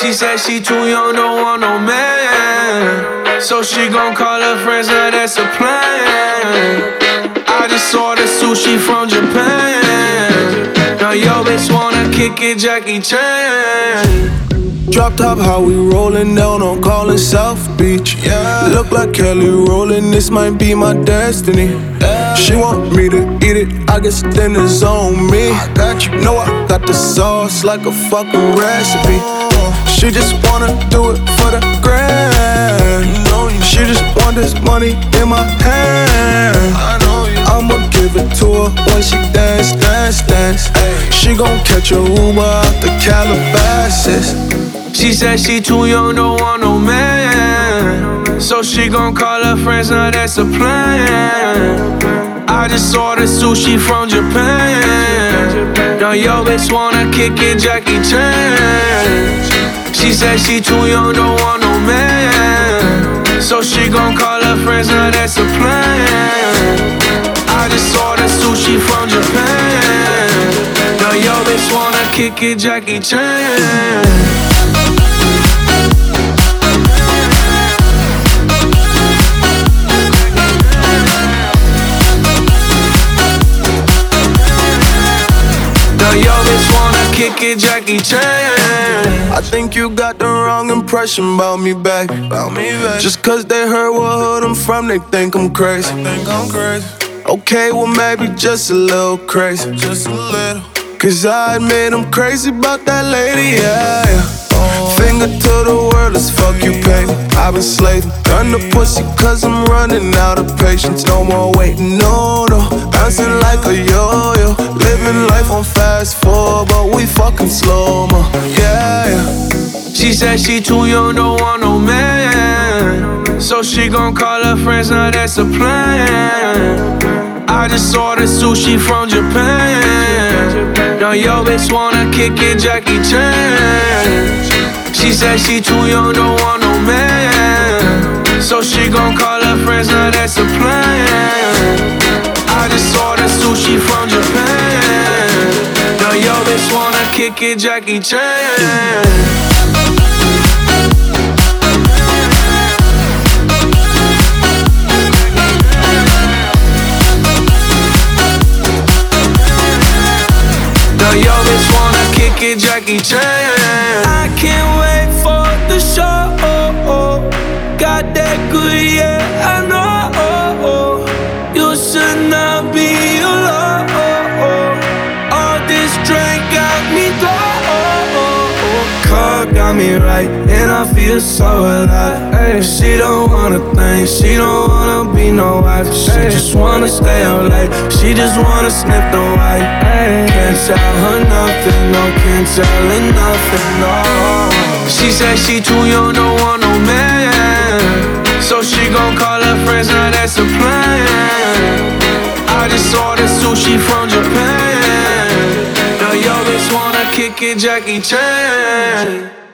She said she too young, don't want no man. So she gon' call her friends, now that's a plan. I just ordered sushi from Japan. Now yo bitch wanna kick it, Jackie Chan. Drop top, how we rollin' down on Collin South Beach. Yeah. Look like Kelly rollin', this might be my destiny. Yeah. She want me to eat it, I guess dinner's on me. I got you, know I got the sauce like a fucking recipe. She just wanna do it for the grand. She just want this money in my hand. I'ma give it to her when she dance, dance, dance. She gon' catch a Uber out the Calabasas. She said she too young, don't want no man. So she gon' call her friends, now that's a plan. I just ordered sushi from Japan. Now yo bitch wanna kick it, Jackie Chan. She said she too young, don't want no man. So she gon' call her friends, now that's a plan. I just ordered sushi from Japan. Now yo bitch wanna kick it, Jackie Chan. Yo, bitch wanna kick it, Jackie Chan. I think you got the wrong impression about me back. Just cause they heard what hood I'm from, they think I'm crazy. Okay, well maybe just a little crazy. Cause I admit I'm crazy about that lady, yeah. Finger to the world, let's fuck you, baby. I've been slaving, done the pussy cause I'm running out of patience. No more waiting, no, no. Bouncing like a yo-yo. Living life on fast forward, but we fucking slow-mo, yeah, yeah. She said she too young, don't want no man. So she gon' call her friends, now that's a plan. I just ordered sushi from Japan. Now yo bitch wanna kick it, Jackie Chan. She said she too young, don't want no man. So she gon' call her friends, now that's a plan. I just ordered sushi from Japan. Now yo bitch wanna kick it, Jackie Chan. Yo, bitch wanna kick it, Jackie Chan. I can't wait for the show. Got that good, yeah, I know. You should not be alone. All this drink got me low. Car got me right, and I feel so alive. Ay, she don't wanna think, she don't wanna be no wife. She just wanna stay out late, she just wanna sniff the white. Ay, can't tell her nothing, no, can't tell her nothing, no. She said she too young, don't want no man. So she gon' call her friends, now that's a plan. I just ordered sushi from Japan. Now yo bitch wanna kick it, Jackie Chan.